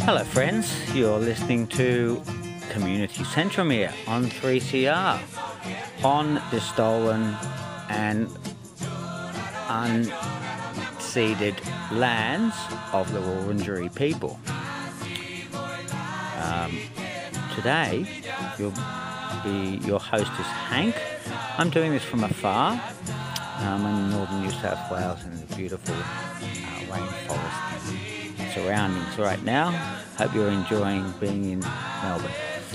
Hello, friends. You're listening to Community Centromere on 3CR on the stolen and unceded lands of the Wurundjeri people. Today, your host is Hank. I'm doing this from afar. I'm in northern New South Wales in the beautiful rainforest surroundings right now. Hope you're enjoying being in Melbourne.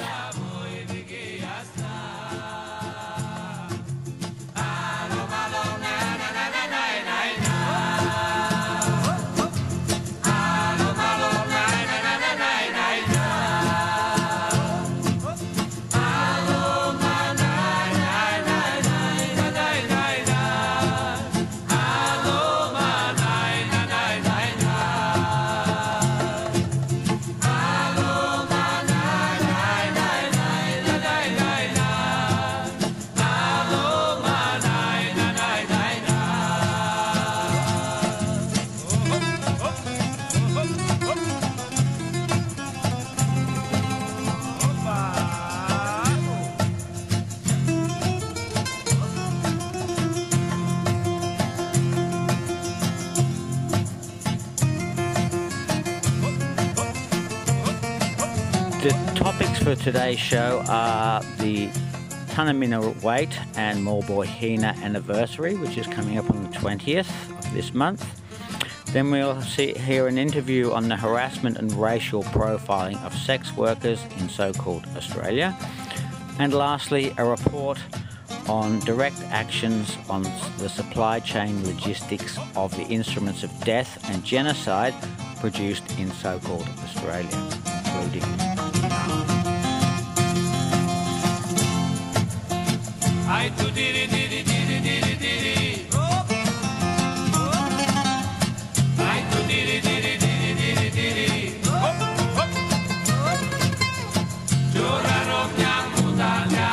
The topics for today's show are the Tunnerminnerwait Wait and Maulboyheenner anniversary, which is coming up on the 20th of this month. Then we'll hear an interview on the harassment and racial profiling of sex workers in so-called Australia. And lastly, a report on direct actions on the supply chain logistics of the instruments of death and genocide produced in so-called Australia, including I do diddy diddy diddy diddy diddy. I do diddy diddy diddy diddy diddy. Lloraron yang mudanya.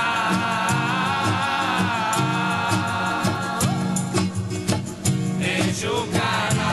Enxugara.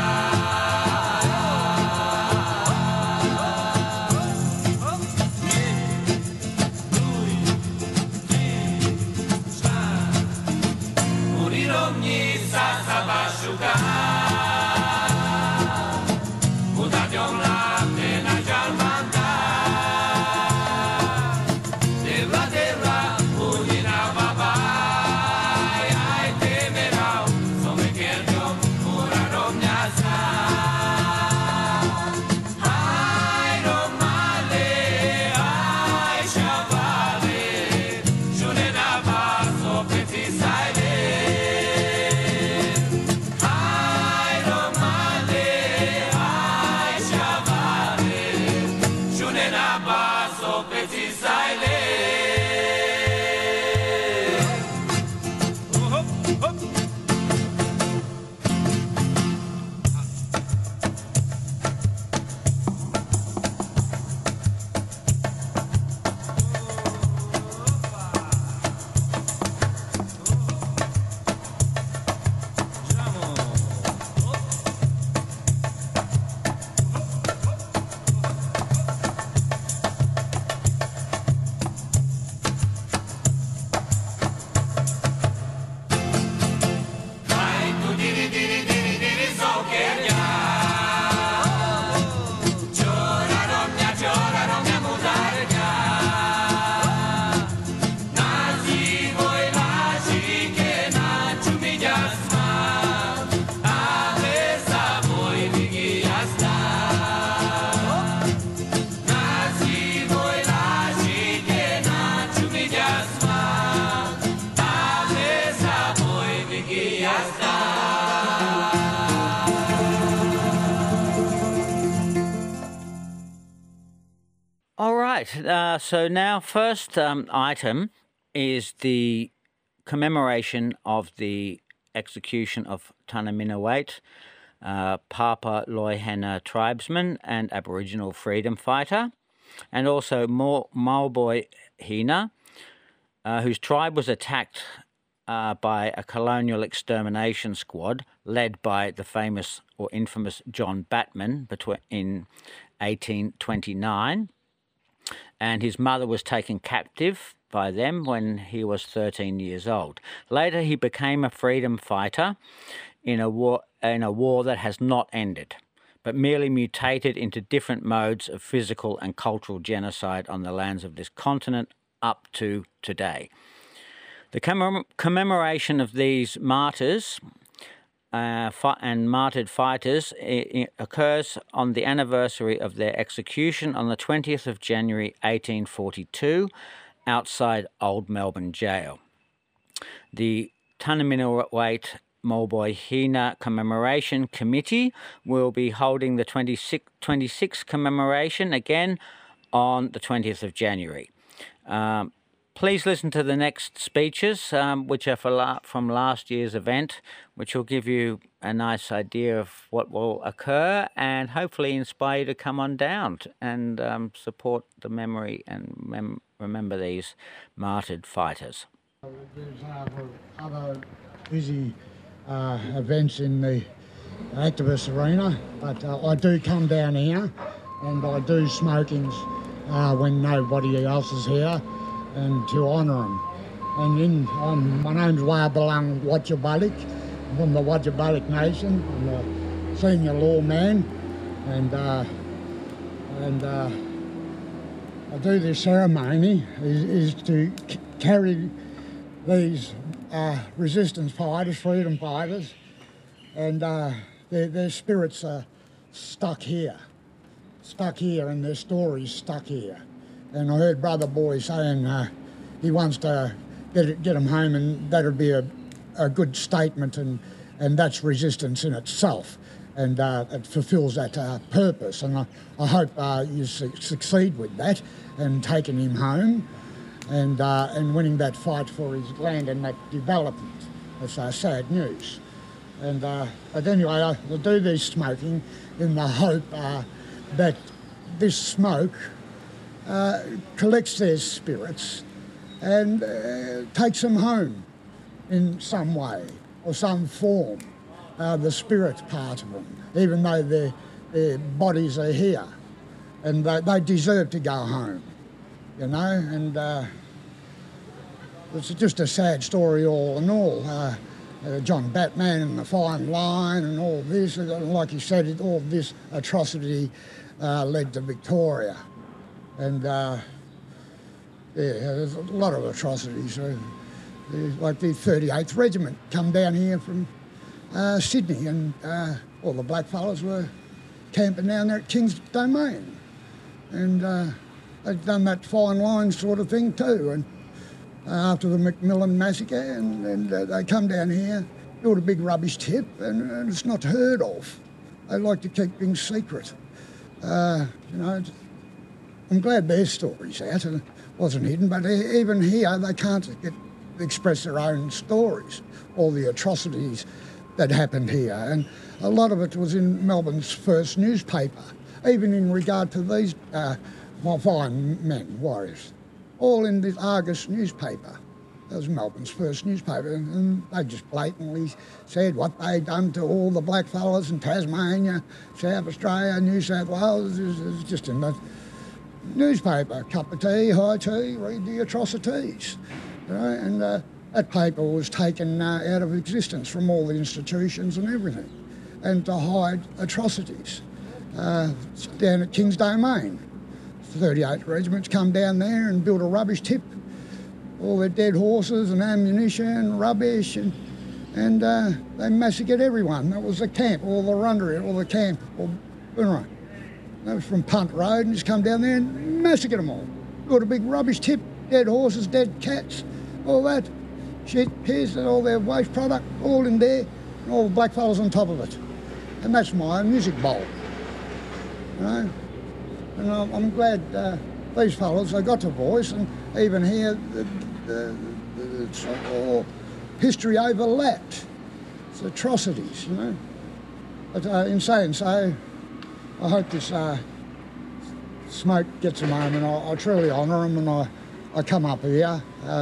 So now first item is the commemoration of the execution of Tunnerminnerwait, Papa Loihena tribesman and Aboriginal freedom fighter, and also Maulboyheenner, whose tribe was attacked by a colonial extermination squad led by the famous or infamous John Batman in 1829, and his mother was taken captive by them when he was 13 years old. Later, he became a freedom fighter in a war that has not ended, but merely mutated into different modes of physical and cultural genocide on the lands of this continent up to today. The commemoration of these martyrs and martyred fighters occurs on the anniversary of their execution on the 20th of January 1842 outside Old Melbourne Jail. The Tunnerminnerwait Molboy Hina Commemoration Committee will be holding the 26th commemoration again on the 20th of January. Please listen to the next speeches, which are from last year's event, which will give you a nice idea of what will occur and hopefully inspire you to come on down and support the memory and remember these martyred fighters. There's other busy events in the activist arena, but I do come down here and I do smokings when nobody else is here, and to honour them. And my name's Wabalang Wadjabalik. I'm from the Wadjabalik Nation. I'm a senior lawman, and I do this ceremony is to carry these resistance fighters, freedom fighters, and their spirits are stuck here, and their stories stuck here. And I heard Brother Boy saying he wants to get them home, and that'd be a good statement, and that's resistance in itself, and it fulfills that purpose. And I hope you succeed with that and taking him home, and winning that fight for his land and that development. It's sad news. And but anyway, I'll do this smoking in the hope that this smoke collects their spirits and takes them home in some way or some form, the spirit part of them, even though their bodies are here, and they deserve to go home, you know. And it's just a sad story all in all. John Batman and the Fine Line and all this, like you said, all this atrocity led to Victoria. And there's a lot of atrocities. Like the 38th Regiment come down here from Sydney, and all the blackfellas were camping down there at King's Domain. And they've done that Fine Line sort of thing too. And after the Macmillan massacre, and they come down here, build a big rubbish tip, and it's not heard of. They like to keep things secret. You know, I'm glad their story's out and it wasn't hidden, but even here they can't express their own stories, all the atrocities that happened here. And a lot of it was in Melbourne's first newspaper, even in regard to these fine men, warriors, all in the Argus newspaper. That was Melbourne's first newspaper, and they just blatantly said what they'd done to all the blackfellas in Tasmania, South Australia, New South Wales. It was just in the newspaper, cup of tea, high tea, read the atrocities. You know, and that paper was taken out of existence from all the institutions and everything, and to hide atrocities. Down at King's Domain, 38 regiments come down there and built a rubbish tip, all their dead horses and ammunition, rubbish, and they massacred everyone. That was the camp, all the rundery, all the camp, all, you know. That was from Punt Road, and just come down there and massacred them all. Got a big rubbish tip, dead horses, dead cats, all that shit, piss and all their waste product, all in there, and all the blackfellas on top of it. And that's my music bowl, you know. And I'm glad these fellas, they got the voice, and even here, it's all history overlapped. It's atrocities, you know. But in saying so, I hope this smoke gets them home, and I truly honour them, and I come up here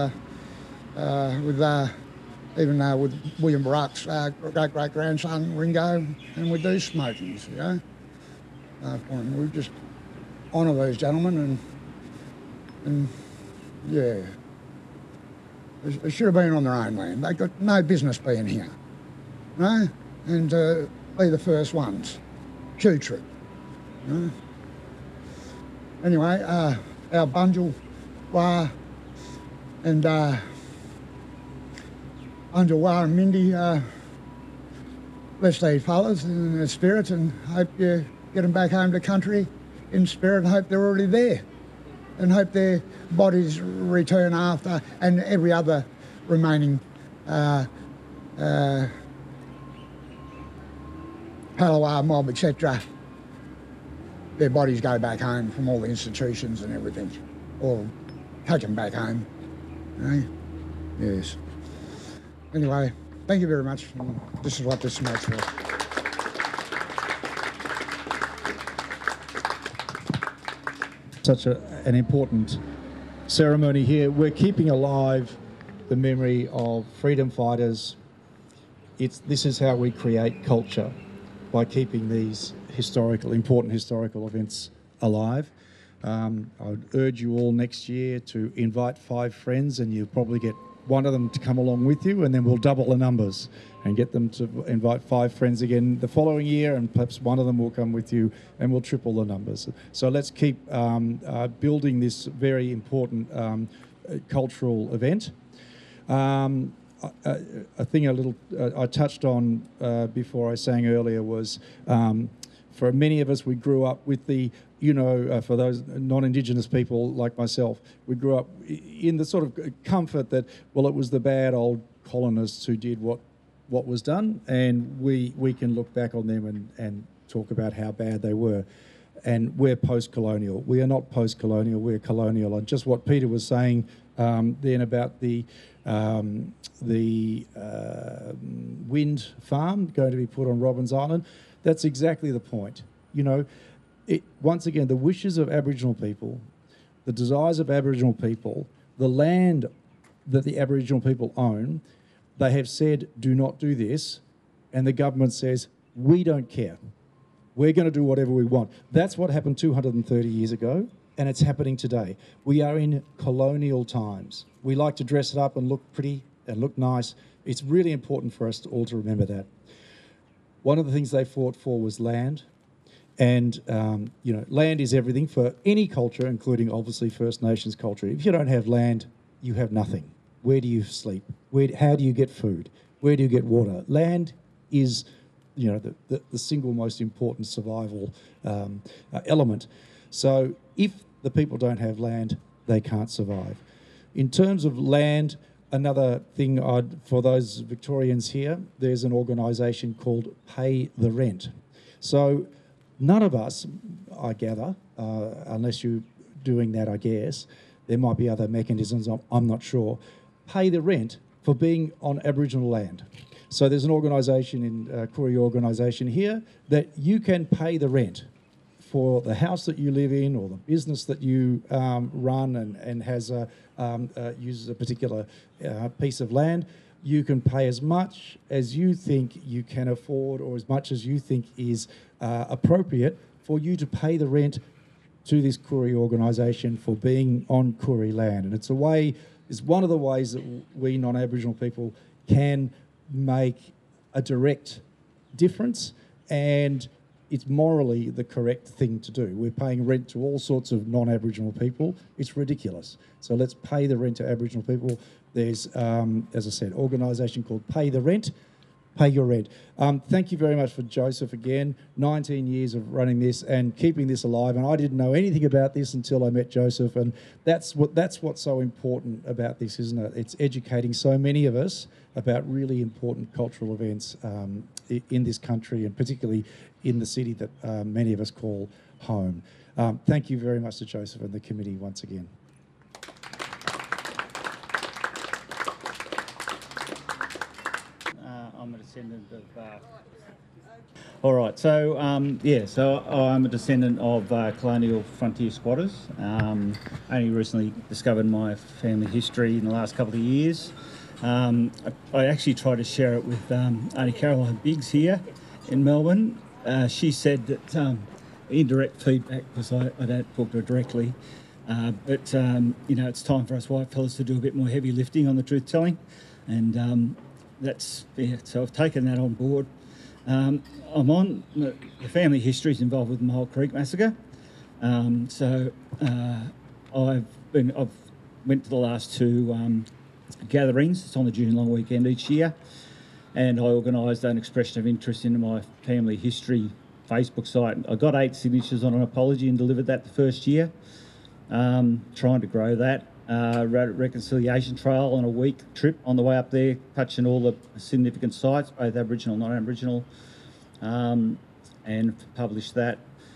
with with William Barak's great-great-grandson, Ringo, and we do smokings, you know. for them. We just honour those gentlemen and yeah. They should have been on their own land. They've got no business being here, you know, and be the first ones. Chew trip, you know. Anyway, our Bunjil, Wah, and Bunjil, Wah and Mindy, bless these fellas in their spirits, and hope you get them back home to country in spirit, and hope they're already there. And hope their bodies return after, and every other remaining Palawa mob, etc. Their bodies go back home from all the institutions and everything, or take them back home. You know? Yes. Anyway, thank you very much. This is what this smoke's for. Such an important ceremony here. We're keeping alive the memory of freedom fighters. This is how we create culture, by keeping these important historical events alive. I would urge you all next year to invite 5 friends, and you'll probably get one of them to come along with you, and then we'll double the numbers and get them to invite 5 friends again the following year, and perhaps one of them will come with you, and we'll triple the numbers. So let's keep building this very important cultural event. A thing I touched on before I sang earlier was, for many of us, we grew up with for those non-Indigenous people like myself, we grew up in the sort of comfort that, well, it was the bad old colonists who did what was done, and we can look back on them and talk about how bad they were. And we're post-colonial. We are not post-colonial, we're colonial. And just what Peter was saying then about the wind farm going to be put on Robbins Island, that's exactly the point. You know, once again, the wishes of Aboriginal people, the desires of Aboriginal people, the land that the Aboriginal people own, they have said, do not do this, and the government says, we don't care. We're going to do whatever we want. That's what happened 230 years ago, and it's happening today. We are in colonial times. We like to dress it up and look pretty and look nice. It's really important for us all to remember that. One of the things they fought for was land. And, land is everything for any culture, including obviously First Nations culture. If you don't have land, you have nothing. Where do you sleep? How do you get food? Where do you get water? Land is, the single most important survival element. So if the people don't have land, they can't survive. In terms of land, another thing for those Victorians here, there's an organisation called Pay the Rent. So none of us, I gather, unless you're doing that, I guess, there might be other mechanisms, I'm not sure, pay the rent for being on Aboriginal land. So there's an organisation Koori organisation here that you can pay the rent for the house that you live in or the business that you run and uses a particular piece of land. You can pay as much as you think you can afford, or as much as you think is appropriate for you to pay the rent to this Koori organisation for being on Koori land. And it's one of the ways that we non-Aboriginal people can make a direct difference, and it's morally the correct thing to do. We're paying rent to all sorts of non-Aboriginal people. It's ridiculous. So let's pay the rent to Aboriginal people. There's, as I said, organisation called Pay the Rent. Pay your rent. Thank you very much for Joseph again. 19 years of running this and keeping this alive. And I didn't know anything about this until I met Joseph. And that's what's so important about this, isn't it? It's educating so many of us about really important cultural events in this country, and particularly in the city that many of us call home. Thank you very much to Joseph and the committee once again. I'm a descendant of... All right, so I'm a descendant of colonial frontier squatters. Only recently discovered my family history in the last couple of years. I actually tried to share it with Auntie Caroline Biggs here in Melbourne. She said that indirect feedback because I don't talk to her directly. But it's time for us white fellas to do a bit more heavy lifting on the truth telling, and so I've taken that on board. I'm on the family history is involved with the Mole Creek massacre, so I've went to the last two gatherings. It's on the June long weekend each year, and I organised an expression of interest into my family history Facebook site. I got 8 signatures on an apology and delivered that the first year. Trying to grow that. Wrote a reconciliation trail on a week trip on the way up there, touching all the significant sites, both Aboriginal and non-Aboriginal, and published that.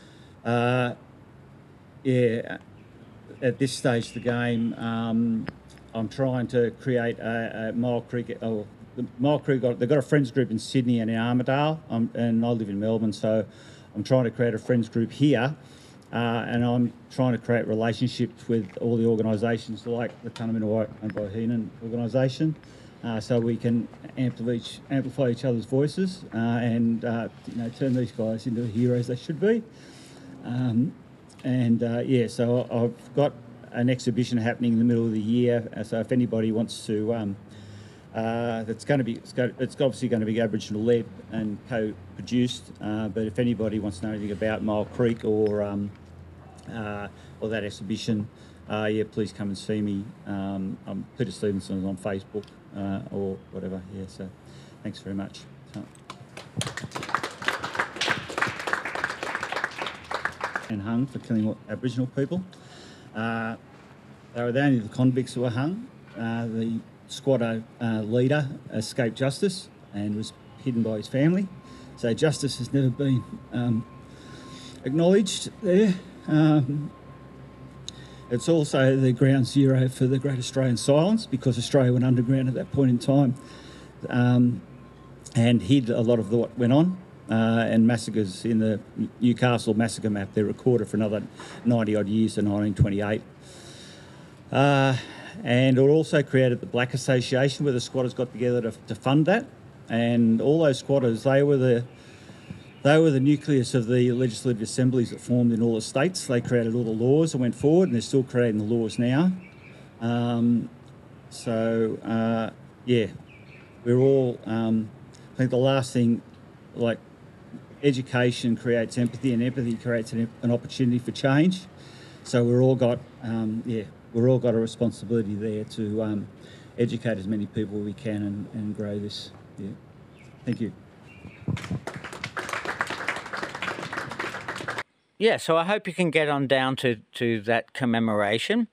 At this stage of the game, I'm trying to create a Mole Creek. The Mole Creek they've got a friends group in Sydney and in Armidale, and I live in Melbourne, so I'm trying to create a friends group here. And I'm trying to create relationships with all the organisations like the Tanami and Bohinen organisation, so we can amplify each other's voices and turn these guys into the heroes they should be. So I've got an exhibition happening in the middle of the year. So if anybody wants to, it's obviously going to be Aboriginal led and co-produced. But if anybody wants to know anything about Mole Creek or that exhibition, please come and see me. I'm Peter Stevenson on Facebook or whatever. So thanks very much. And hung for killing Aboriginal people. They were only the convicts who were hung. The squatter leader escaped justice and was hidden by his family. So justice has never been acknowledged there. It's also the ground zero for the Great Australian Silence because Australia went underground at that point in time and hid a lot of what went on. And massacres in the Newcastle massacre map, they're recorded for another 90 odd years to 1928. And it also created the Black Association where the squatters got together to fund that. And all those squatters, they were the nucleus of the legislative assemblies that formed in all the states. They created all the laws and went forward, and they're still creating the laws now. We're all, I think the last thing, like education creates empathy and empathy creates an opportunity for change. So we're all got a responsibility there to educate as many people as we can and grow this. Yeah. Thank you. Yeah, so I hope you can get on down to that commemoration.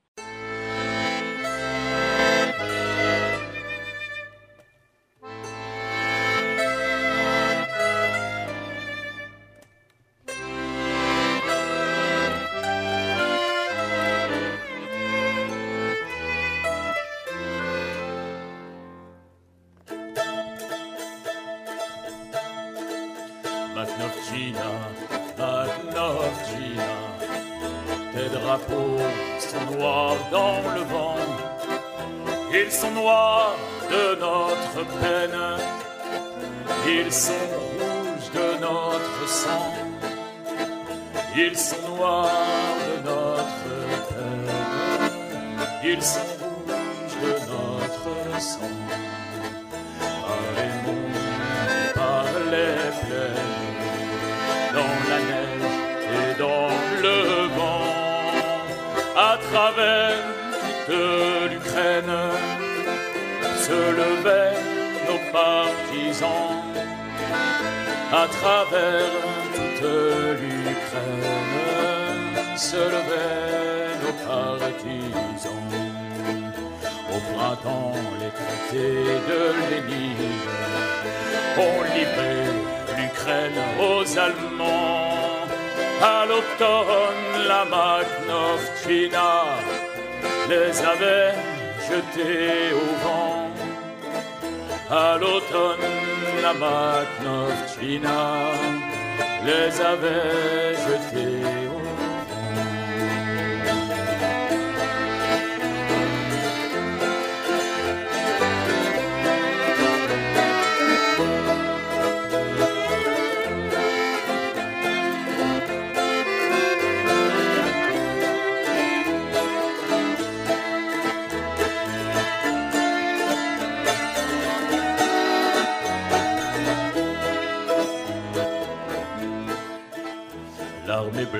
Tes drapeaux sont noirs dans le vent, ils sont noirs de notre peine, ils sont rouges de notre sang, ils sont noirs de notre peine, ils sont rouges de notre sang. Par les monts, par les plaines, dans la neige et dans le vent, à travers toute l'Ukraine, se levaient nos partisans. À travers toute l'Ukraine, se levaient nos partisans. Au printemps, les traités de Lénine ont livré l'Ukraine aux Allemands. À l'automne, la Makhnovchina les avait jetés au vent. À l'automne, la Makhnovchina les avait jetés au vent.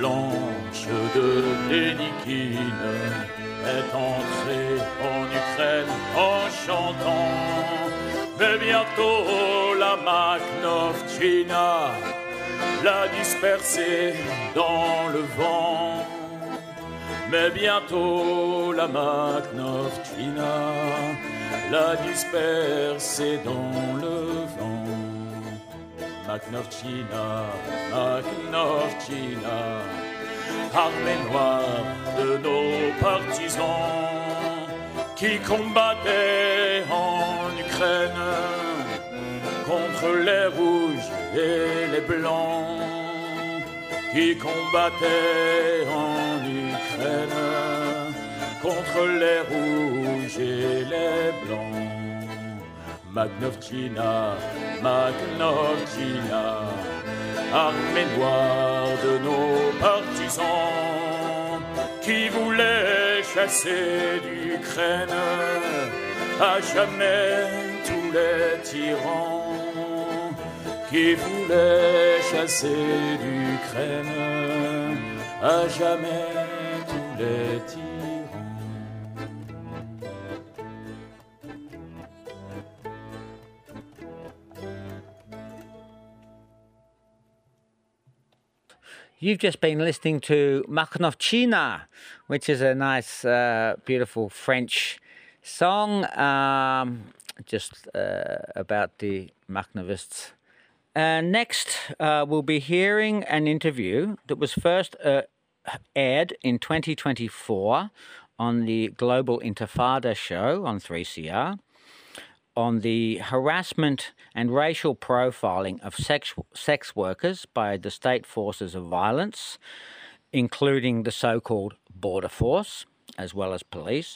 blanche de Dénikine est entrée en Ukraine en chantant. Mais bientôt la Makhnovchina l'a dispersée dans le vent. Mais bientôt la Makhnovchina l'a dispersée dans le vent. Makhnovchina, Makhnovchina, armée noire de nos partisans qui combattaient en Ukraine contre les rouges et les blancs, qui combattaient en Ukraine contre les rouges et les blancs. Makhnovchina, Makhnovchina, armée noire de nos partisans qui voulaient chasser d'Ukraine à jamais tous les tyrans, qui voulaient chasser d'Ukraine à jamais tous les tyrans. You've just been listening to Makhnovchina, which is a nice, beautiful French song just about the Makhnovists. Next, we'll be hearing an interview that was first aired in 2024 on the Global Intifada show on 3CR on the harassment and racial profiling of sex workers by the state forces of violence, including the so-called border force, as well as police.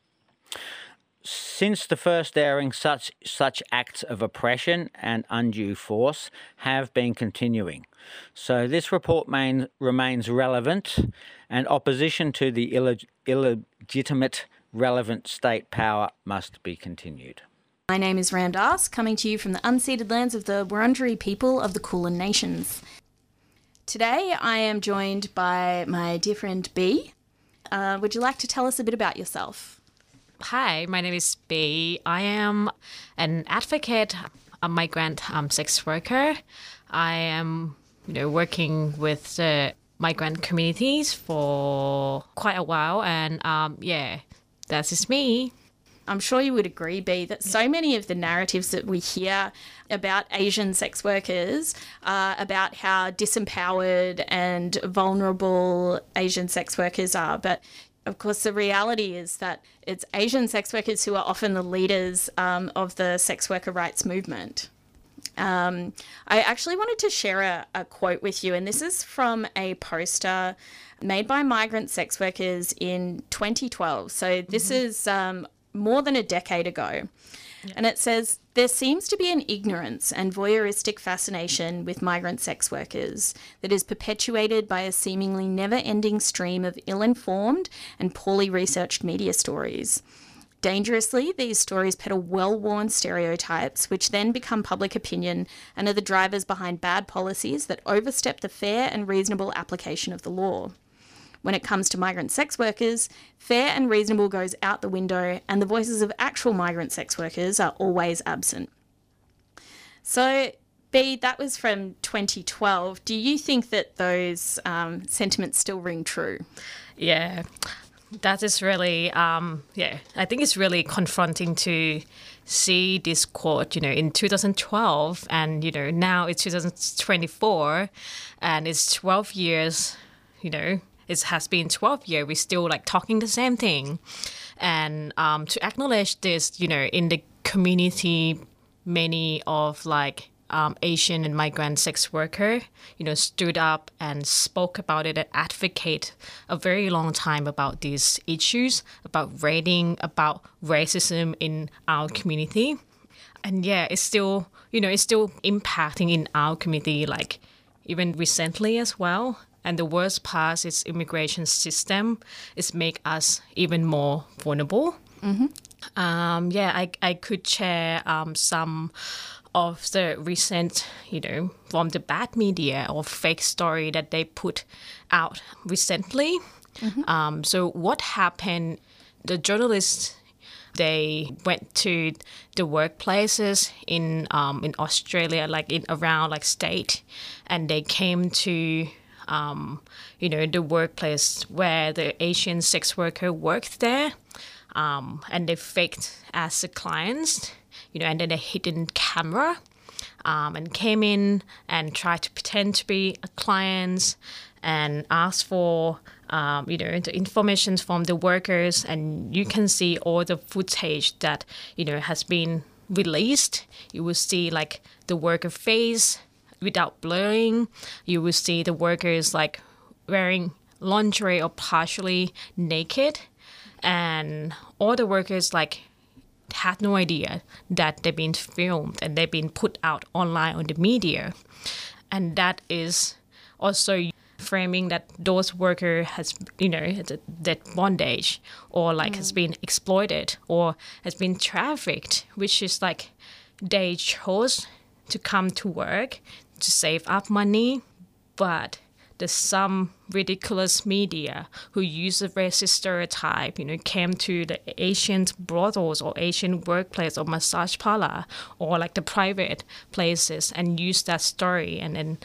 Since the first airing, such acts of oppression and undue force have been continuing. So this report remains relevant, and opposition to the illegitimate relevant state power must be continued. My name is Ram Das, coming to you from the unceded lands of the Wurundjeri people of the Kulin Nations. Today I am joined by my dear friend B. Would you like to tell us a bit about yourself? Hi, my name is B. I am an advocate, a migrant sex worker. I am, working with the migrant communities for quite a while, and that's just me. I'm sure you would agree, B, that so many of the narratives that we hear about Asian sex workers are about how disempowered and vulnerable Asian sex workers are. But of course, the reality is that it's Asian sex workers who are often the leaders of the sex worker rights movement. I actually wanted to share a quote with you, and this is from a poster made by migrant sex workers in 2012. So this is more than a decade ago. Yeah. And it says, there seems to be an ignorance and voyeuristic fascination with migrant sex workers that is perpetuated by a seemingly never-ending stream of ill-informed and poorly researched media stories. Dangerously, these stories peddle well-worn stereotypes, which then become public opinion and are the drivers behind bad policies that overstep the fair and reasonable application of the law. When it comes to migrant sex workers, fair and reasonable goes out the window, and the voices of actual migrant sex workers are always absent. So, B, that was from 2012. Do you think that those sentiments still ring true? Yeah, that is really, I think it's really confronting to see this quote, in 2012, and, now it's 2024, and it's 12 years, it has been 12 years, we're still talking the same thing. And to acknowledge this, in the community, many of Asian and migrant sex worker, stood up and spoke about it and advocate a very long time about these issues, about about racism in our community. And it's still, it's still impacting in our community, even recently as well. And the worst part is immigration system is make us even more vulnerable. Mm-hmm. I could share some of the recent, from the bad media or fake story that they put out recently. So what happened, the journalists, they went to the workplaces in Australia, like in around like state, and they came to the workplace where the Asian sex worker worked there, and they faked as the clients, and then a hidden camera, and came in and tried to pretend to be a client and asked for the information from the workers, and you can see all the footage that has been released. You will see like the worker face without blurring. You will see the workers like wearing lingerie or partially naked, and all the workers like had no idea that they've been filmed and they've been put out online on the media, and that is also framing that those worker has that bondage or like has been exploited or has been trafficked, which is like they chose to come to work to save up money, but there's some ridiculous media who use a racist stereotype, came to the Asian brothels or Asian workplace or massage parlor or like the private places and use that story and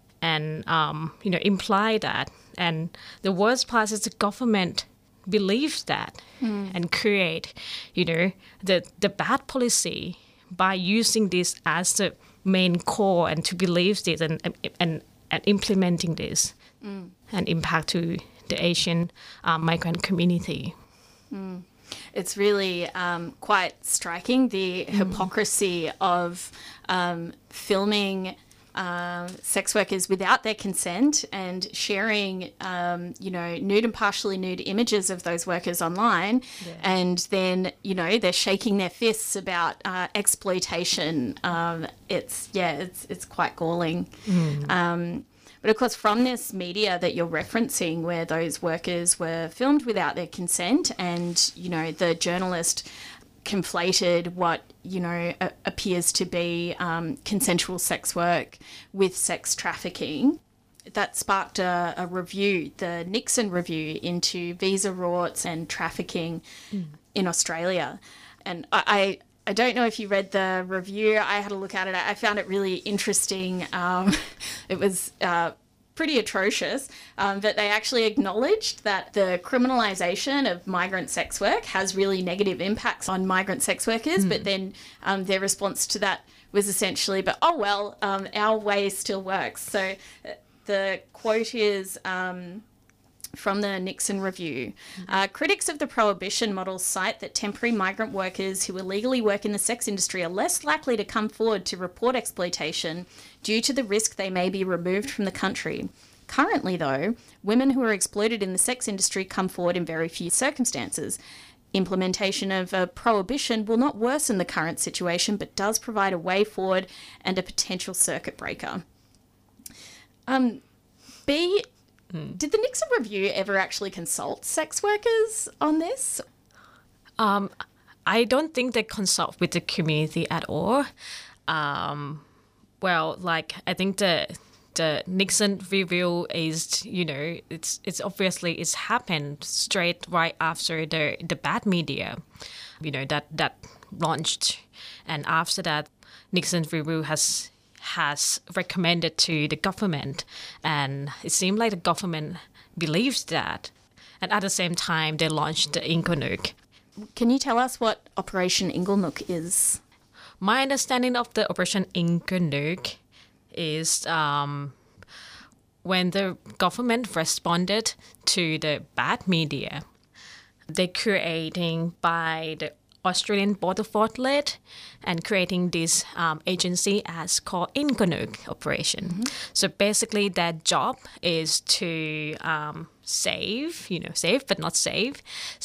imply that. And the worst part is the government believes that and create, the bad policy by using this as the main core and to believe this and implementing this and impact to the Asian migrant community. It's really quite striking, the hypocrisy of filming sex workers without their consent and sharing, nude and partially nude images of those workers online. Yeah. And then, they're shaking their fists about exploitation. It's quite galling. But of course, from this media that you're referencing, where those workers were filmed without their consent and, the journalist conflated what appears to be consensual sex work with sex trafficking, that sparked a review, the Nixon review, into visa rorts and trafficking in Australia. And I don't know if you read the review. I had a look at it. I found it really interesting. It was pretty atrocious, but they actually acknowledged that the criminalisation of migrant sex work has really negative impacts on migrant sex workers, but then their response to that was essentially, but our way still works. So the quote is from the Nixon review. Critics of the prohibition model cite that temporary migrant workers who illegally work in the sex industry are less likely to come forward to report exploitation due to the risk they may be removed from the country. Currently, though, women who are exploited in the sex industry come forward in very few circumstances. Implementation of a prohibition will not worsen the current situation, but does provide a way forward and a potential circuit breaker. Did the Nixon review ever actually consult sex workers on this? I don't think they consult with the community at all. I think the Nixon review is, it's obviously it's happened straight right after the bad media, that launched, and after that, Nixon review has recommended to the government, and it seemed like the government believes that. And at the same time, they launched the Inglenook. Can you tell us what Operation Inglenook is? My understanding of the Operation Inglenook is when the government responded to the bad media, they creating by the Australian Border Force led and creating this agency as called Inglenook Operation. So basically their job is to save but not save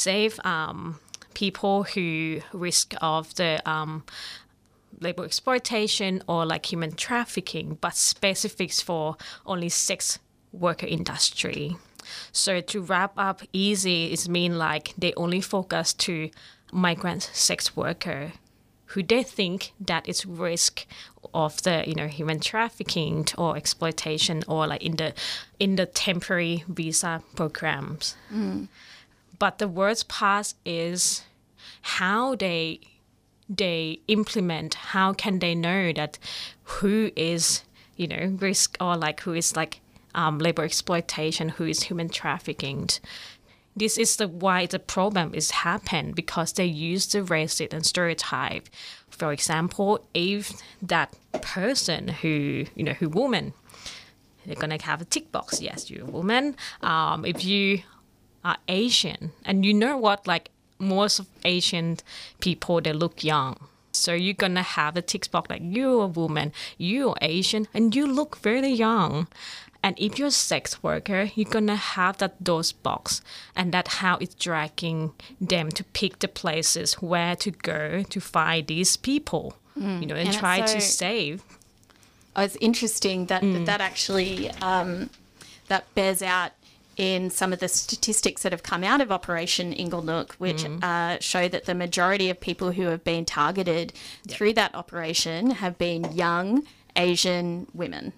people who risk of the labor exploitation or like human trafficking, but specifics for only sex worker industry. So to wrap up easy, it means like they only focus to migrant sex worker who they think that is risk of the human trafficking or exploitation, or like in the temporary visa programs. But the worst part is how they implement. How can they know that who is risk, or like who is like labor exploitation, who is human trafficking? This is why the problem is happen, because they use the racist and stereotype. For example, if that person who woman, they're gonna have a tick box. Yes, you're a woman. If you are Asian, and what, like most of Asian people, they look young. So you're gonna have a tick box like you're a woman, you're Asian, and you look very young. And if you're a sex worker, you're gonna have those box, and that's how it's dragging them to pick the places where to go to find these people, and try to save. Oh, it's interesting that that actually that bears out in some of the statistics that have come out of Operation Inglenook, which show that the majority of people who have been targeted through that operation have been young Asian women.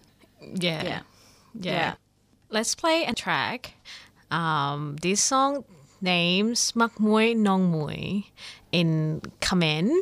Yeah. Let's play a track. This song names Mak Mui Nong Mui in Khmer,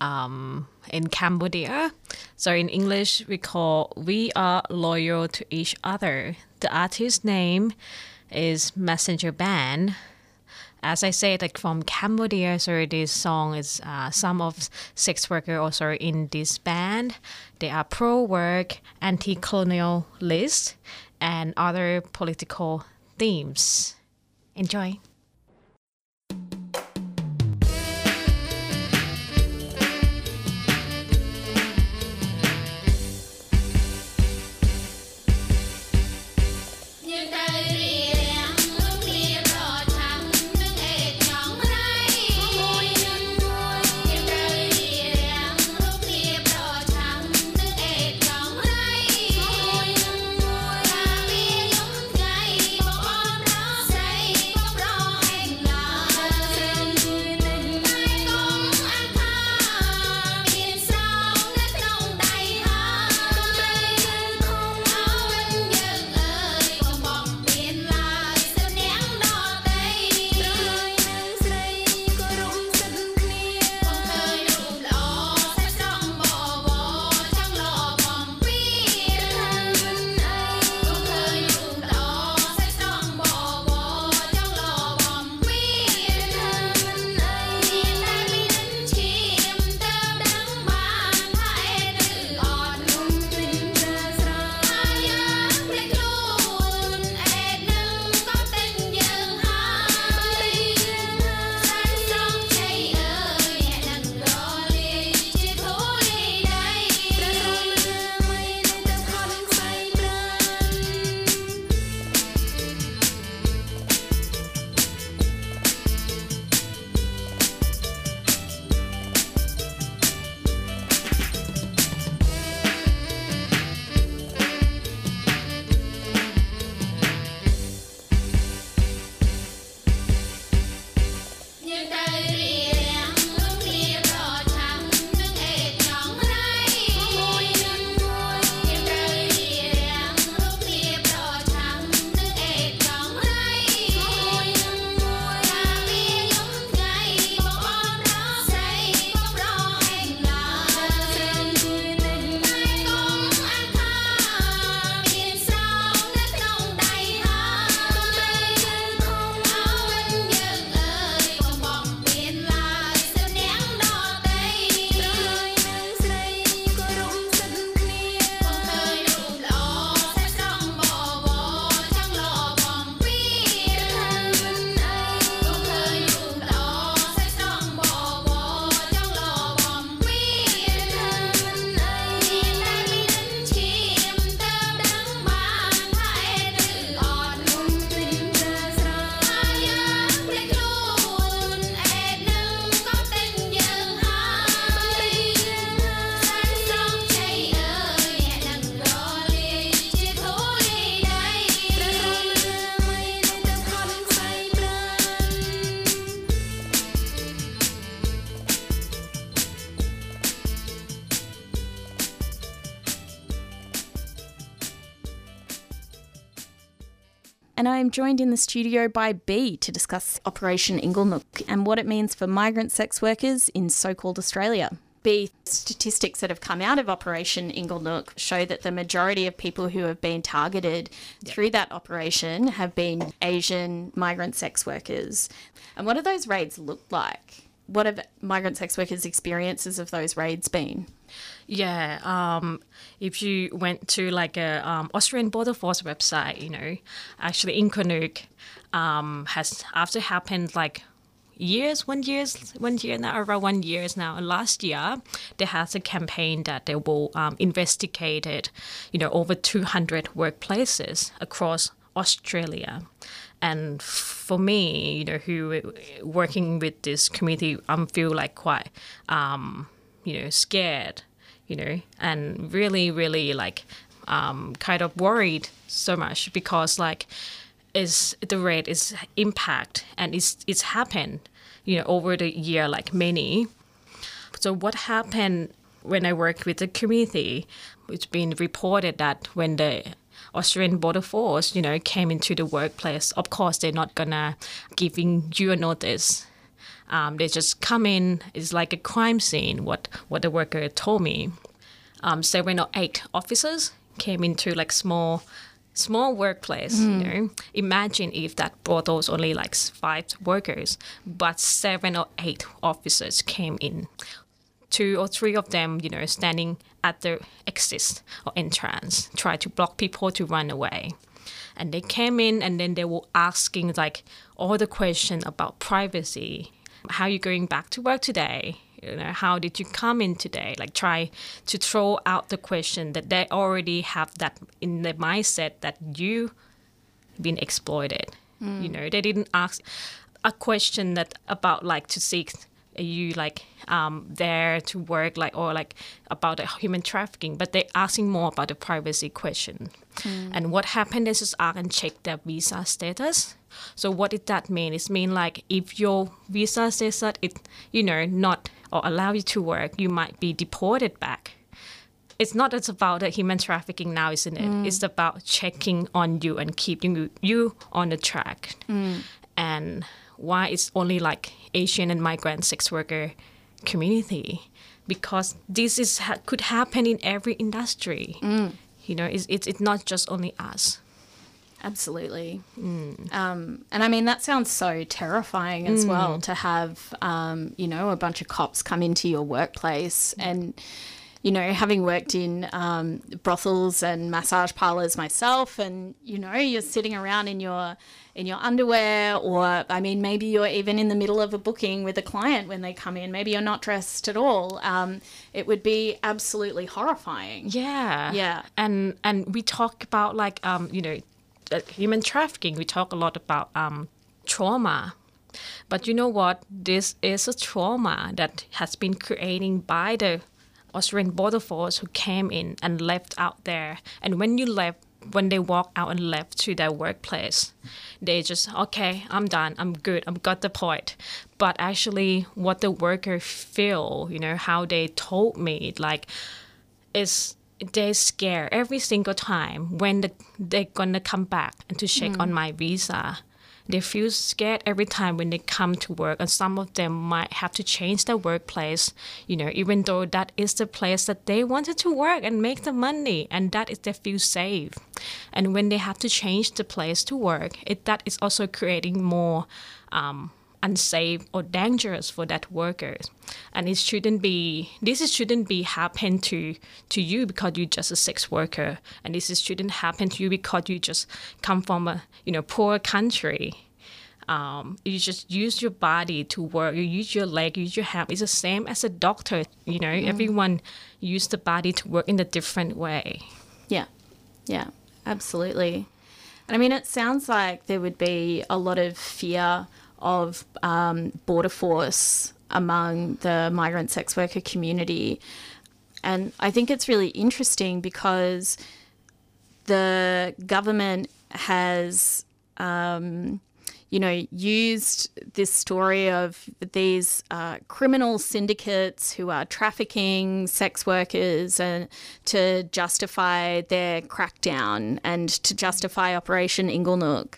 in Cambodia. So in English, we call We Are Loyal to Each Other. The artist's name is Messenger Band. As I said, like from Cambodia, so this song is some of sex workers also in this band. They are pro-work, anti-colonialist, and other political themes. Enjoy. Hãy subscribe cho kênh Ghiền Mì Gõ để không bỏ lỡ And I am joined in the studio by B to discuss Operation Inglenook and what it means for migrant sex workers in so-called Australia. B, statistics that have come out of Operation Inglenook show that the majority of people who have been targeted through that operation have been Asian migrant sex workers. And what do those raids look like? What have migrant sex workers' experiences of those raids been? Yeah, if you went to like a Australian Border Force website, actually Inglenook has after happened like one year now, around 1 year now. And last year, they had a campaign that they will investigate over 200 workplaces across Australia. And for me, who working with this committee, I feel like quite, scared, and really, really like kind of worried so much because like the rate is impact and it's happened, over the year like many. So what happened when I worked with the committee, it's been reported that when the Australian Border Force, came into the workplace, of course, they're not gonna giving you a notice. They just come in, it's like a crime scene, what the worker told me. 7 or 8 officers came into like small workplace, Imagine if that brothel was only like 5 workers, but 7 or 8 officers came in. 2 or 3 of them, standing at the exit or entrance, try to block people to run away. And they came in and then they were asking like all the questions about privacy. How are you going back to work today? How did you come in today? Like try to throw out the question that they already have that in their mindset that you've been exploited. They didn't ask a question that about like to seek are you like there to work like or like about the human trafficking, but they're asking more about the privacy question. And what happened is just ask and check their visa status. So what did that mean? It means like if your visa says that it, not or allow you to work, you might be deported back. It's not just about the human trafficking now, isn't it? It's about checking on you and keeping you on the track. And why it's only like Asian and migrant sex worker community? Because this could happen in every industry. It's not just only us. Absolutely. And I mean, that sounds so terrifying as well to have, a bunch of cops come into your workplace and, having worked in brothels and massage parlors myself and, you're sitting around in your underwear or, I mean, maybe you're even in the middle of a booking with a client when they come in. Maybe you're not dressed at all. It would be absolutely horrifying. Yeah. Yeah. And we talk about like, human trafficking, we talk a lot about trauma. But you know what? This is a trauma that has been created by the Australian Border Force who came in and left out there. And when they walk out and left to their workplace, they just, okay, I'm done, I'm good, I've got the point. But actually what the worker feel, how they told me, like, is they're scared every single time when they're gonna come back and to check on my visa. They feel scared every time when they come to work, and some of them might have to change their workplace, even though that is the place that they wanted to work and make the money, and that is they feel safe. And when they have to change the place to work, that is also creating more unsafe or dangerous for that worker. And this shouldn't be happen to you because you're just a sex worker, and this shouldn't happen to you because you just come from a poor country. You just use your body to work. You use your leg, you use your hand. It's the same as a doctor. Everyone use the body to work in a different way. Yeah, absolutely. And I mean, it sounds like there would be a lot of fear of Border Force among the migrant sex worker community. And I think it's really interesting because the government has, used this story of these criminal syndicates who are trafficking sex workers and to justify their crackdown and to justify Operation Inglenook.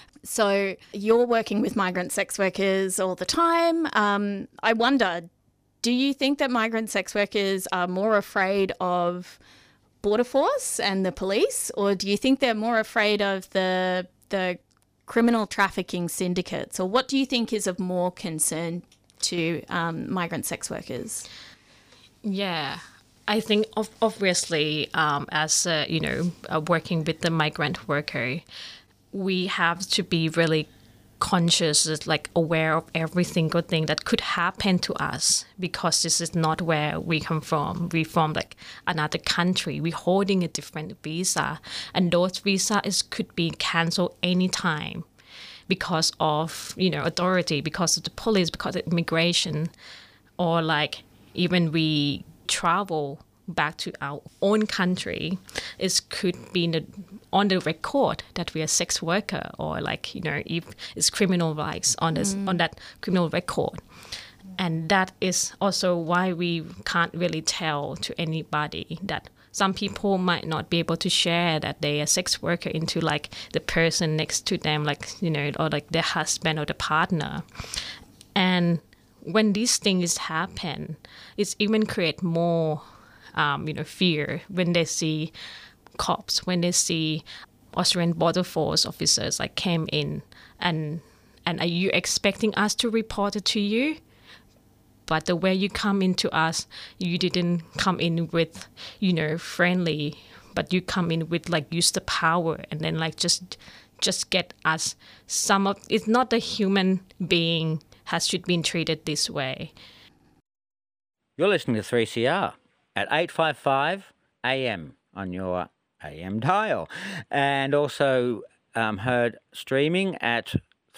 So you're working with migrant sex workers all the time. I wonder, do you think that migrant sex workers are more afraid of Border Force and the police, or do you think they're more afraid of the criminal trafficking syndicates, or what do you think is of more concern to migrant sex workers? Yeah, I think obviously as working with the migrant worker, we have to be really conscious, like aware of every single thing that could happen to us, because this is not where we come from. We're from like another country. We're holding a different visa, and those visas could be cancelled anytime because of authority, because of the police, because of immigration, or like even we travel back to our own country, it could be on the record that we are sex worker, or like if it's criminal rights on that criminal record. And that is also why we can't really tell to anybody that some people might not be able to share that they are sex worker into like the person next to them, like or like their husband or the partner. And when these things happen, it's even create more fear when they see cops, when they see Australian Border Force officers like came in, and are you expecting us to report it to you? But the way you come into us, you didn't come in with, friendly, but you come in with like use the power and then like just get us some of, it's not a human being should been treated this way. You're listening to 3CR. At 855 AM on your AM dial, and also heard streaming at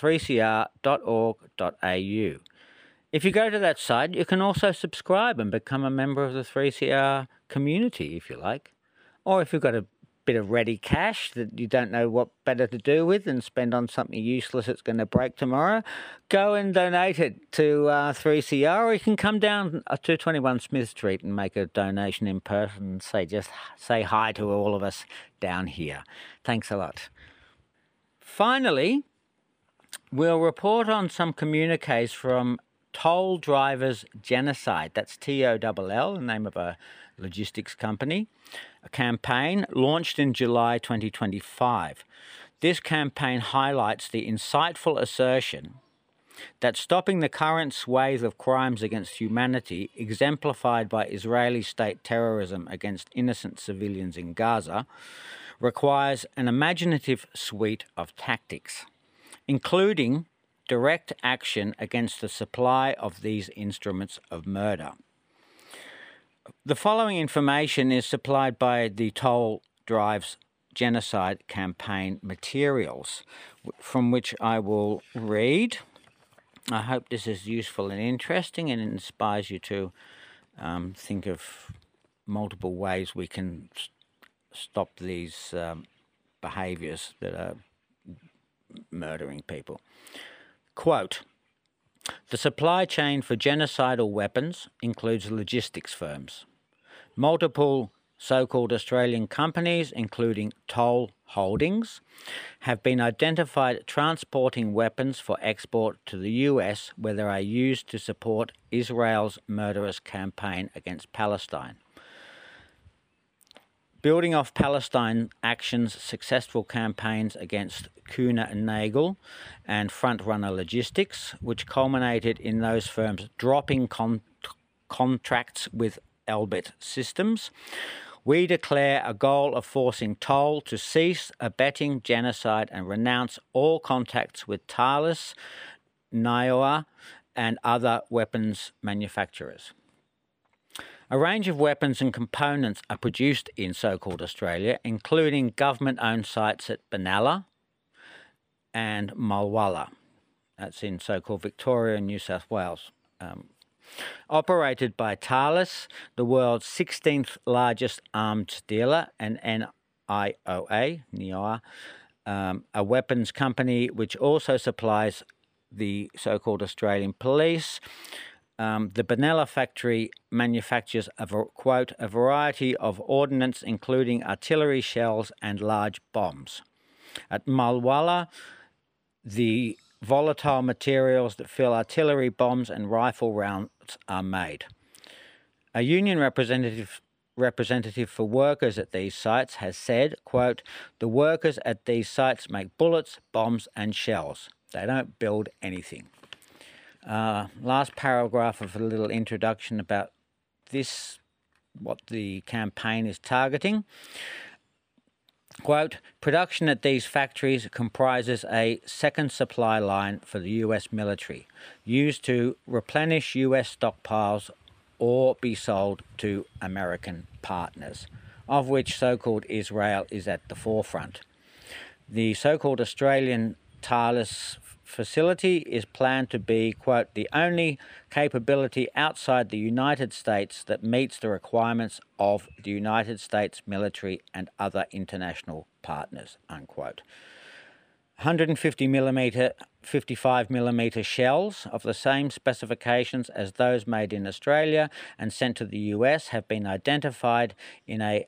3cr.org.au. If you go to that site, you can also subscribe and become a member of the 3CR community, if you like. Or if you've got a bit of ready cash that you don't know what better to do with and spend on something useless that's going to break tomorrow, go and donate it to 3CR, or you can come down to 21 Smith Street and make a donation in person and just say hi to all of us down here. Thanks a lot. Finally, we'll report on some communiques from Toll Drivers Genocide. That's TOLL, the name of a logistics company. A campaign launched in July 2025. This campaign highlights the insightful assertion that stopping the current swathe of crimes against humanity exemplified by Israeli state terrorism against innocent civilians in Gaza requires an imaginative suite of tactics, including direct action against the supply of these instruments of murder. The following information is supplied by the Toll Drives Genocide campaign materials, from which I will read. I hope this is useful and interesting and inspires you to think of multiple ways we can stop these behaviours that are murdering people. Quote, "The supply chain for genocidal weapons includes logistics firms. Multiple so-called Australian companies, including Toll Holdings, have been identified transporting weapons for export to the US, where they are used to support Israel's murderous campaign against Palestine. Building off Palestine Action's successful campaigns against Kuna and Nagel and Frontrunner Logistics, which culminated in those firms dropping contracts with Elbit Systems, we declare a goal of forcing Toll to cease abetting genocide and renounce all contacts with Thales, Naoa, and other weapons manufacturers. A range of weapons and components are produced in so-called Australia, including government-owned sites at Benalla and Mulwala. That's in so-called Victoria and New South Wales. Operated by Thales, the world's 16th largest arms dealer, and NIOA, a weapons company which also supplies the so-called Australian police. The Benalla factory manufactures, quote, a variety of ordnance, including artillery shells and large bombs. At Mulwala, the volatile materials that fill artillery bombs and rifle rounds are made. A union representative for workers at these sites has said, quote, the workers at these sites make bullets, bombs and shells. They don't build anything. Last paragraph of a little introduction about this, what the campaign is targeting. Quote, production at these factories comprises a second supply line for the US military, used to replenish US stockpiles or be sold to American partners, of which so-called Israel is at the forefront. The so-called Australian Thales facility is planned to be, quote, the only capability outside the United States that meets the requirements of the United States military and other international partners, unquote. 150mm, 55mm shells of the same specifications as those made in Australia and sent to the US have been identified in a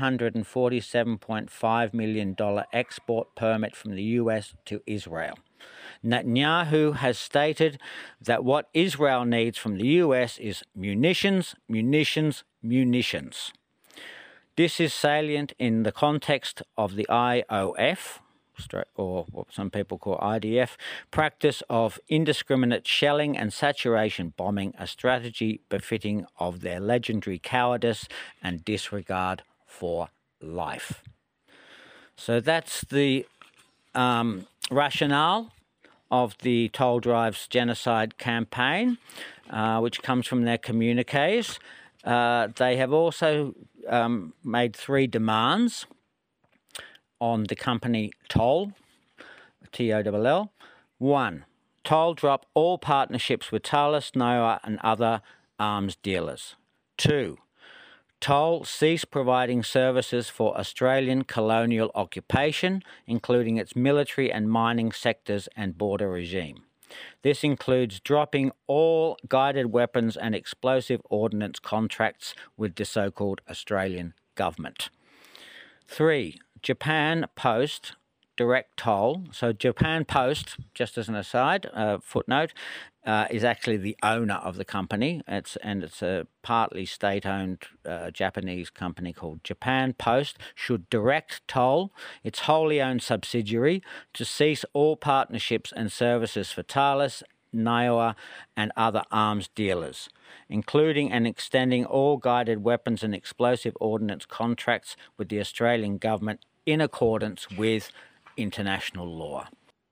$147.5 million export permit from the US to Israel. Netanyahu has stated that what Israel needs from the US is munitions, munitions, munitions. This is salient in the context of the IOF, or what some people call IDF, practice of indiscriminate shelling and saturation bombing, a strategy befitting of their legendary cowardice and disregard for life. So that's the rationale of the Toll Drive's genocide campaign, which comes from their communiques. They have also made 3 demands on the company Toll, T-O-L-L. 1, Toll drop all partnerships with Thales, NIOA and other arms dealers. 2, Toll cease providing services for Australian colonial occupation, including its military and mining sectors and border regime. This includes dropping all guided weapons and explosive ordnance contracts with the so-called Australian government. 3, Japan Post Direct Toll. So Japan Post, just as an aside, footnote, is actually the owner of the company. It's a partly state-owned Japanese company called Japan Post, should direct Toll, its wholly owned subsidiary, to cease all partnerships and services for Thales, NIOA and other arms dealers, including and extending all guided weapons and explosive ordnance contracts with the Australian government in accordance with international law.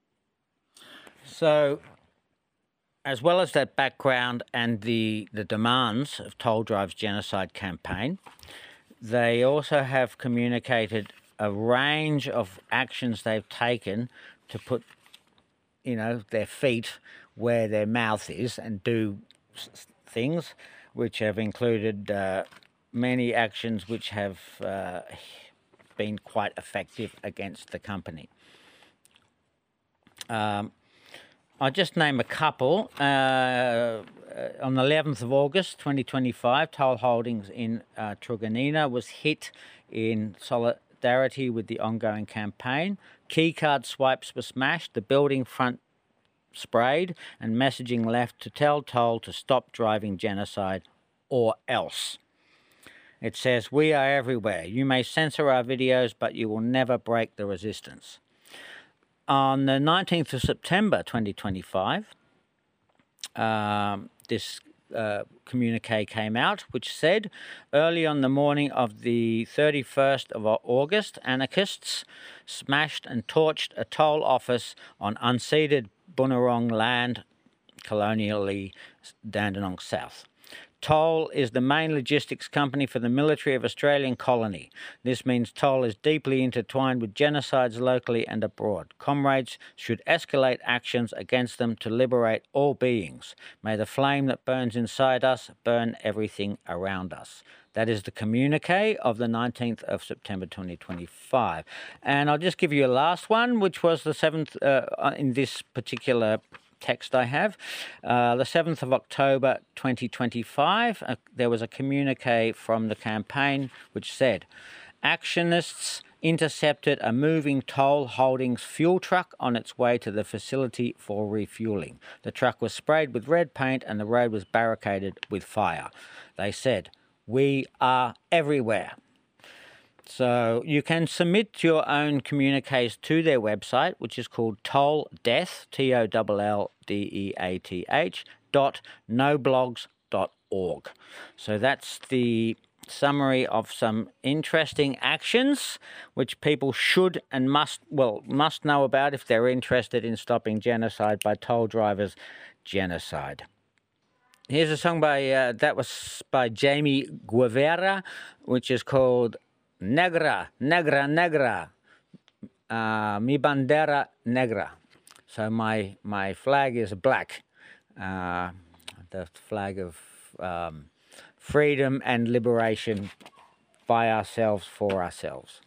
So, as well as that background and the demands of Toll Drive's genocide campaign, they also have communicated a range of actions they've taken to put, their feet where their mouth is and do things, which have included many actions which have been quite effective against the company. I'll just name a couple. On the 11th of August 2025, Toll Holdings in Truganina was hit in solidarity with the ongoing campaign. Keycard swipes were smashed, the building front sprayed, and messaging left to tell Toll to stop driving genocide or else. It says, "We are everywhere. You may censor our videos, but you will never break the resistance." On the 19th of September 2025, this communique came out, which said, early on the morning of the 31st of August, anarchists smashed and torched a toll office on unceded Bunurong land, colonially Dandenong South. Toll is the main logistics company for the military of Australian colony. This means Toll is deeply intertwined with genocides locally and abroad. Comrades should escalate actions against them to liberate all beings. May the flame that burns inside us burn everything around us. That is the communique of the 19th of September 2025. And I'll just give you a last one, which was the 7th in this particular text I have. The 7th of October 2025, there was a communique from the campaign which said, actionists intercepted a moving Toll Holdings fuel truck on its way to the facility for refueling. The truck was sprayed with red paint and the road was barricaded with fire. They said, "We are everywhere." So you can submit your own communiques to their website, which is called TollDeath, TOLLDEATH.noblogs.org. So that's the summary of some interesting actions which people should and must know about if they're interested in stopping genocide by toll drivers' genocide. Here's a song that was by Jamie Guevara, which is called Negra, Negra, Negra, Mi Bandera Negra. So my flag is black, the flag of freedom and liberation by ourselves, for ourselves.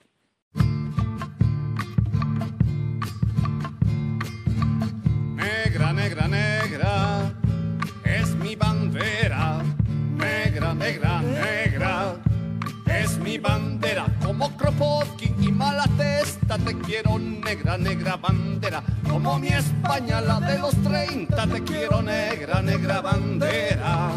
Negra, negra, negra, es mi bandera. Negra, negra, negra, es mi bandera. Como Kropotkin y Malatesta te quiero, negra, negra bandera. Como mi España, la de los 30, te quiero, negra, negra bandera.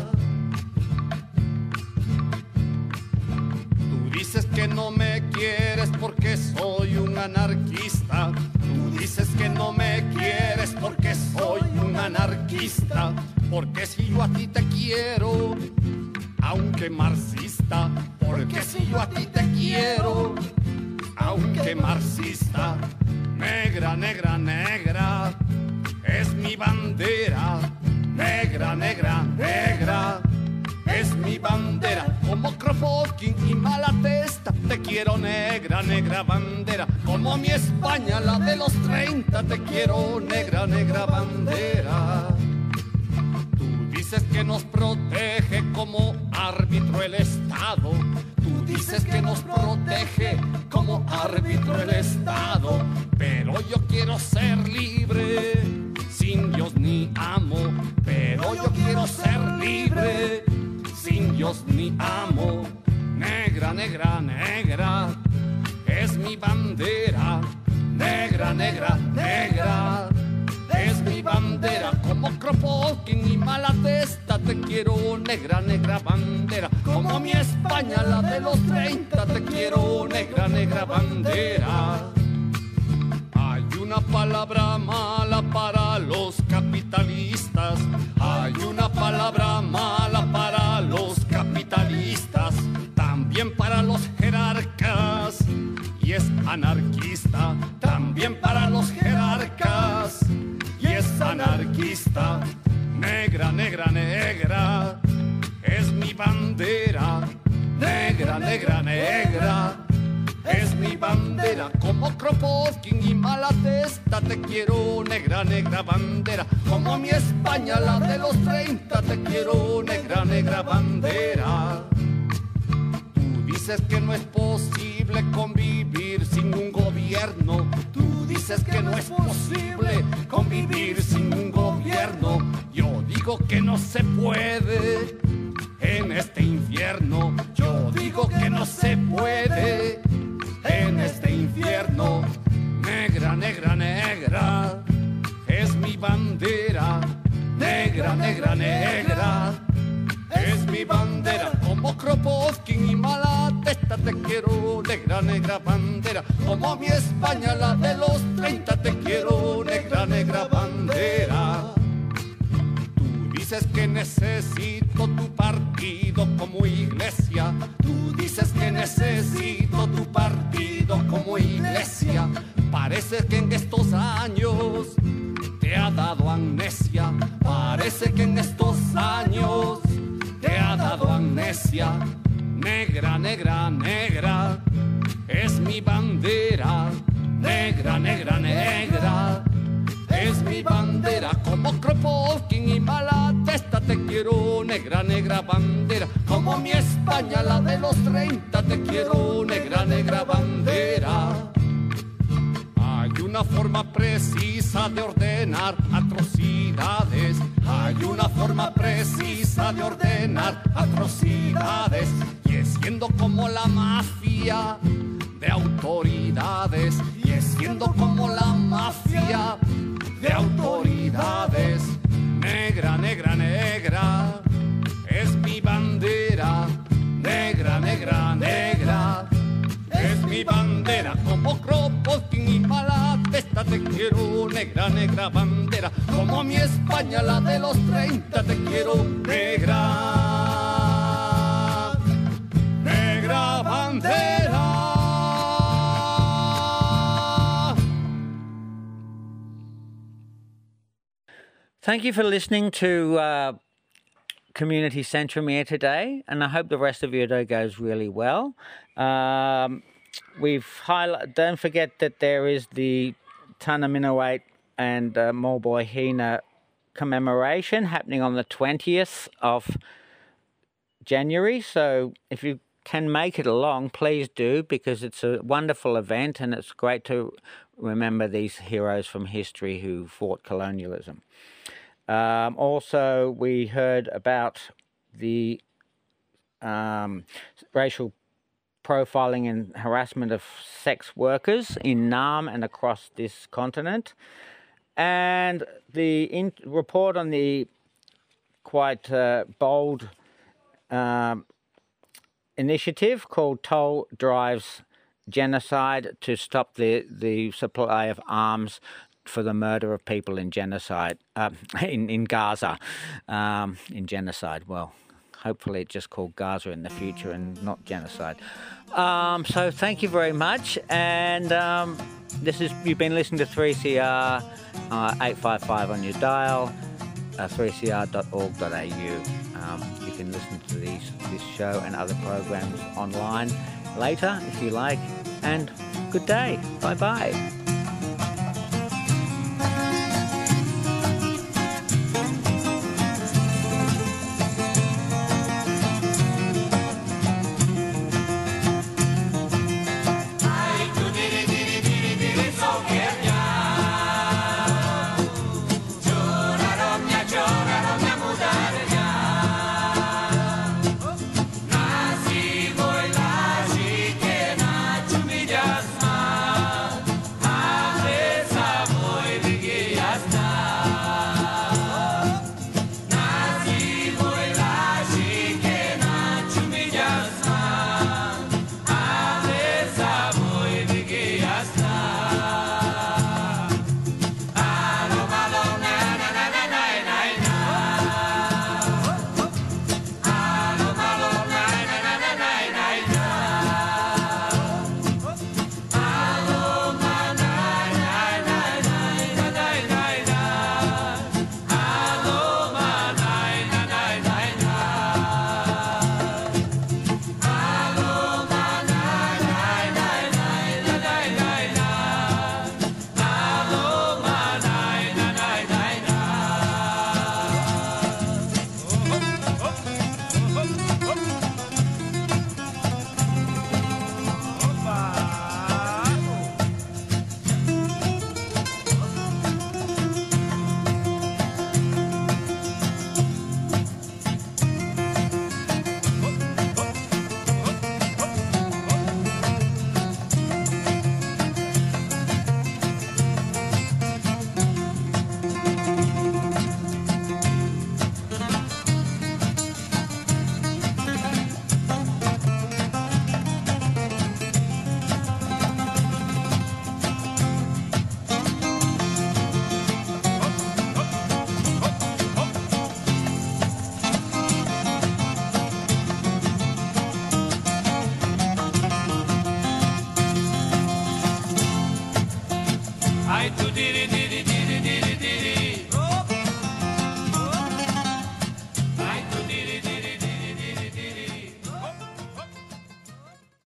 Dices que no me quieres porque soy un anarquista. Tú dices que no me quieres porque soy un anarquista. Porque si yo a ti te quiero, aunque marxista. Porque si yo a ti te quiero, aunque marxista. Negra, negra, negra, es mi bandera. Negra, negra, negra, es mi bandera. Como Kropotkin y Malatesta te quiero, negra, negra bandera. Como mi España, la de los 30, te quiero, negra, negra bandera. Tú dices que nos protege como árbitro el Estado. Tú dices que nos protege como árbitro el Estado. Pero yo quiero ser libre, sin Dios ni amo. Pero yo quiero ser libre, sin Dios ni amo. Negra, negra, negra, es mi bandera. Negra, negra, negra, es mi bandera. Como Kropotkin y Malatesta te quiero, negra, negra bandera. Como mi España, la de los 30, te quiero, negra, negra bandera. Hay una palabra mala para los capitalistas. Hay una palabra mala para los capitalistas. También para los jerarcas. Y es anarquista. También para los jerarcas. Y es anarquista. Negra, negra, negra, es mi bandera. Negra, negra, negra, es mi bandera. Como Kropotkin y Malatesta te quiero, negra, negra bandera. Como mi España, la de los 30, te quiero, negra, negra bandera. Tú dices que no es posible convivir sin un gobierno. Tú dices que no es posible convivir sin un gobierno. Yo digo que no se puede en este infierno. Yo digo que no se puede en este infierno. Negra, negra, negra, es mi bandera. Negra, negra, negra, es mi bandera. Como Kropotkin y Malatesta te quiero, negra, negra bandera. Como mi España, la de los 30, te quiero, negra, negra bandera. Tú dices que necesito tu partido como iglesia. Tú dices que necesito tu partido como iglesia. Parece que en estos años te ha dado amnesia. Parece que en estos años te ha dado amnesia. Negra, negra, negra, es mi bandera. Negra, negra, negra, es mi bandera. Como Kropotkin y Malatesta te quiero, negra, negra bandera. Como como mi España, la de los 30, te quiero, negra, negra bandera. Hay una forma precisa de ordenar atrocidades. Hay una forma precisa de ordenar atrocidades. Y es siendo como la mafia de autoridades. Y es siendo como la mafia de autoridades. Negra, negra, negra, es mi bandera. Negra, negra, negra, es mi bandera. Como Kropotkin y Malatesta te quiero, negra, negra bandera. Como mi España, la de los 30, te quiero, negra, negra bandera. Thank you for listening to Community Centrum here today, and I hope the rest of your day goes really well. We've don't forget that there is the Tanamina and Molboy Hina commemoration happening on the 20th of January. So if you can make it along, please do, because it's a wonderful event and it's great to remember these heroes from history who fought colonialism. Also, we heard about the racial profiling and harassment of sex workers in Nam and across this continent, and the report on the quite bold initiative called Toll Drives Genocide to stop the supply of arms for the murder of people in genocide, in Gaza, in genocide. Well, hopefully it's just called Gaza in the future and not genocide. So thank you very much. And you've been listening to 3CR 855 on your dial, 3cr.org.au. You can listen to this show and other programs online later if you like. And good day. Bye-bye.